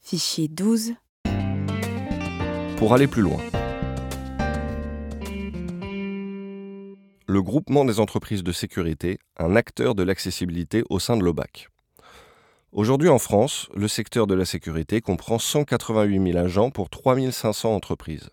Fichier 12. Pour aller plus loin. Le groupement des entreprises de sécurité, un acteur de l'accessibilité au sein de l'OBAC. Aujourd'hui en France, le secteur de la sécurité comprend 188 000 agents pour 3 500 entreprises.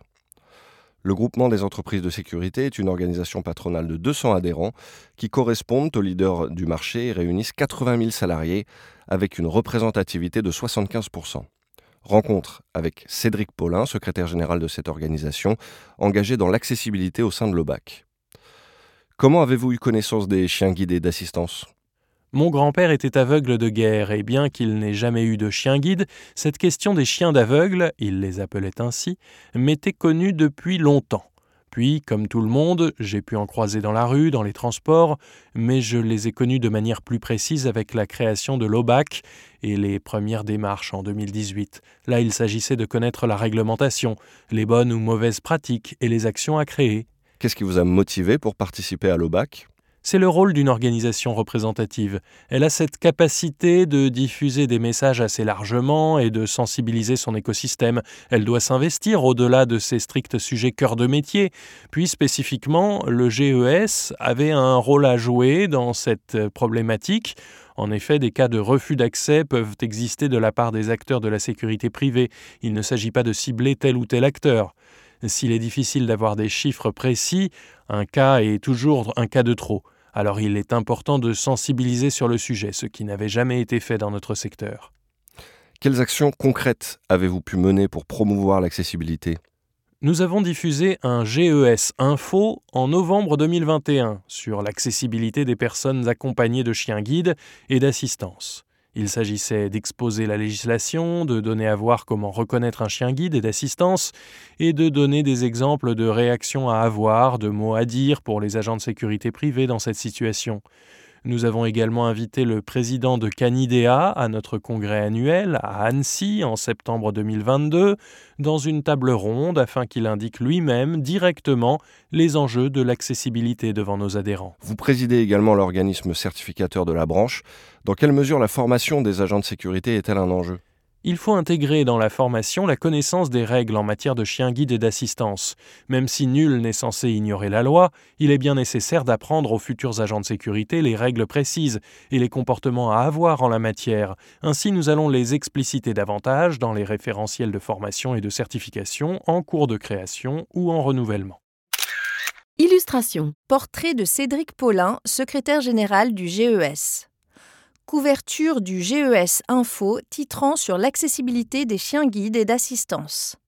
Le groupement des entreprises de sécurité est une organisation patronale de 200 adhérents qui correspondent aux leaders du marché et réunissent 80 000 salariés avec une représentativité de 75%. Rencontre avec Cédric Paulin, secrétaire général de cette organisation, engagé dans l'accessibilité au sein de l'OBAC. Comment avez-vous eu connaissance des chiens guidés d'assistance ? Mon grand-père était aveugle de guerre et bien qu'il n'ait jamais eu de chien guide, cette question des chiens d'aveugles, il les appelait ainsi, m'était connue depuis longtemps. Puis, comme tout le monde, j'ai pu en croiser dans la rue, dans les transports, mais je les ai connus de manière plus précise avec la création de l'OBAC et les premières démarches en 2018. Là, il s'agissait de connaître la réglementation, les bonnes ou mauvaises pratiques et les actions à créer. Qu'est-ce qui vous a motivé pour participer à l'OBAC ? C'est le rôle d'une organisation représentative. Elle a cette capacité de diffuser des messages assez largement et de sensibiliser son écosystème. Elle doit s'investir au-delà de ses stricts sujets cœur de métier. Puis spécifiquement, le GES avait un rôle à jouer dans cette problématique. En effet, des cas de refus d'accès peuvent exister de la part des acteurs de la sécurité privée. Il ne s'agit pas de cibler tel ou tel acteur. S'il est difficile d'avoir des chiffres précis, un cas est toujours un cas de trop. Alors il est important de sensibiliser sur le sujet, ce qui n'avait jamais été fait dans notre secteur. Quelles actions concrètes avez-vous pu mener pour promouvoir l'accessibilité ? Nous avons diffusé un GES Info en novembre 2021 sur l'accessibilité des personnes accompagnées de chiens guides et d'assistance. Il s'agissait d'exposer la législation, de donner à voir comment reconnaître un chien guide et d'assistance, et de donner des exemples de réactions à avoir, de mots à dire pour les agents de sécurité privée dans cette situation. Nous avons également invité le président de Canidea à notre congrès annuel à Annecy en septembre 2022 dans une table ronde afin qu'il indique lui-même directement les enjeux de l'accessibilité devant nos adhérents. Vous présidez également l'organisme certificateur de la branche. Dans quelle mesure la formation des agents de sécurité est-elle un enjeu ? Il faut intégrer dans la formation la connaissance des règles en matière de chiens guides et d'assistance. Même si nul n'est censé ignorer la loi, il est bien nécessaire d'apprendre aux futurs agents de sécurité les règles précises et les comportements à avoir en la matière. Ainsi, nous allons les expliciter davantage dans les référentiels de formation et de certification en cours de création ou en renouvellement. Illustration. Portrait de Cédric Paulin, secrétaire général du GES. Couverture du GES Info titrant sur l'accessibilité des chiens guides et d'assistance.